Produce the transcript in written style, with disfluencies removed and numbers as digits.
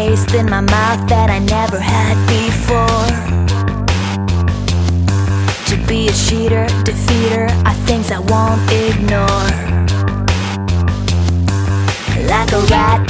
taste in my mouth that I never had before. To be a cheater, defeater are things I won't ignore. Like a rat